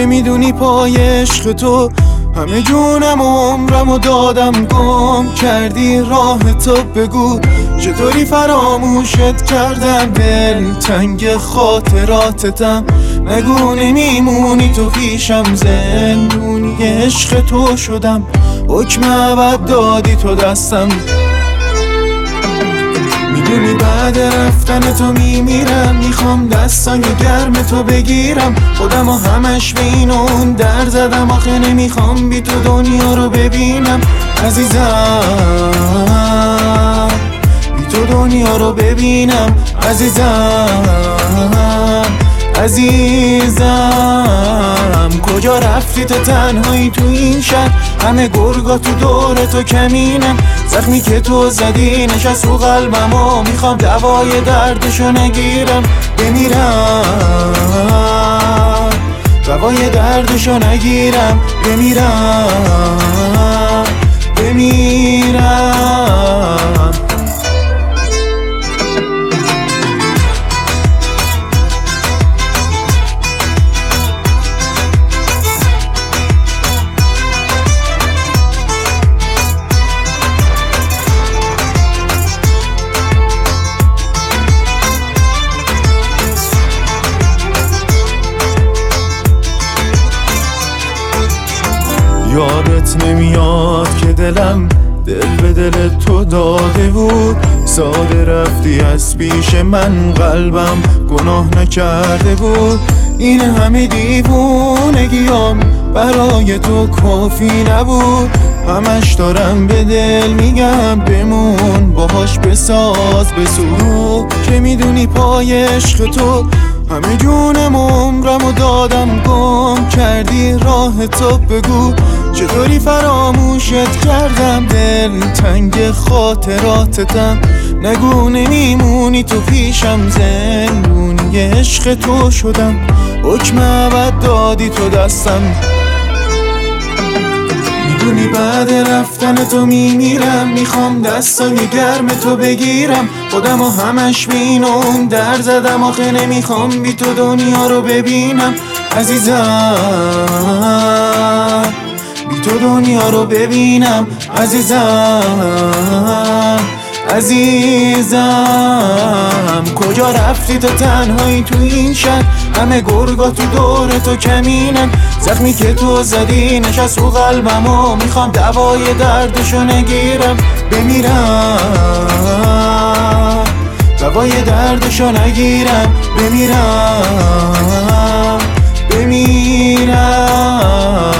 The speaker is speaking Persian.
که میدونی پای عشق تو همه جونم و عمرم دادم، گم کردی راه تو. بگو چطوری فراموشت کردم، دل تنگ خاطراتتم. نگو نمیمونی تو پیشم، زندونی عشق تو شدم. حکم ابد دادی تو دستم، میدونی بعد رفتن تو میمیرم. میخوام دستای گرم تو بگیرم، خودم و همش به این و اون در زدم. آخه نمیخوام بی تو دنیا رو ببینم عزیزم، بی تو دنیا رو ببینم عزیزم. عزیزم کجا رفتی تو تنهایی تو این شهر؟ همه گرگا تو دور تو کمینن. زخمی که تو زدی نشست رو قلبم و میخوام دوای دردشو نگیرم. بمیرم دوای دردشو نگیرم. بمیرم یادت نمیاد که دلم دل به دل تو داده بود. ساده رفتی از پیش من، قلبم گناه نکرده بود. این همه دیوونگیام برای تو کافی نبود. همش دارم به دل میگم بمون، باهاش بساز بسو. که میدونی پای عشق تو همه جونم و عمرم دادم، گم کردی راه تو. بگو چطوری فراموشت کردم، دل تنگ خاطراتتم. نگو نمیمونی تو پیشم، زندونی عشق تو شدم. حکم ابد دادی تو دستم، میدونی بعد رفتن تو میمیرم. میخوام دستای گرم تو بگیرم، خودم و همش به این و اون در زدم. آخه نمیخوام بی تو دنیا رو ببینم عزیزم، بی تو دنیا رو ببینم عزیزم. عزیزم کجا رفتی تو تنهایی تو این شهر؟ همه گرگا تو دور تو کمینن. زخمی که تو زدی نشست رو قلبم و میخوام دوای دردشو نگیرم. بمیرم دوای دردشو نگیرم. بمیرم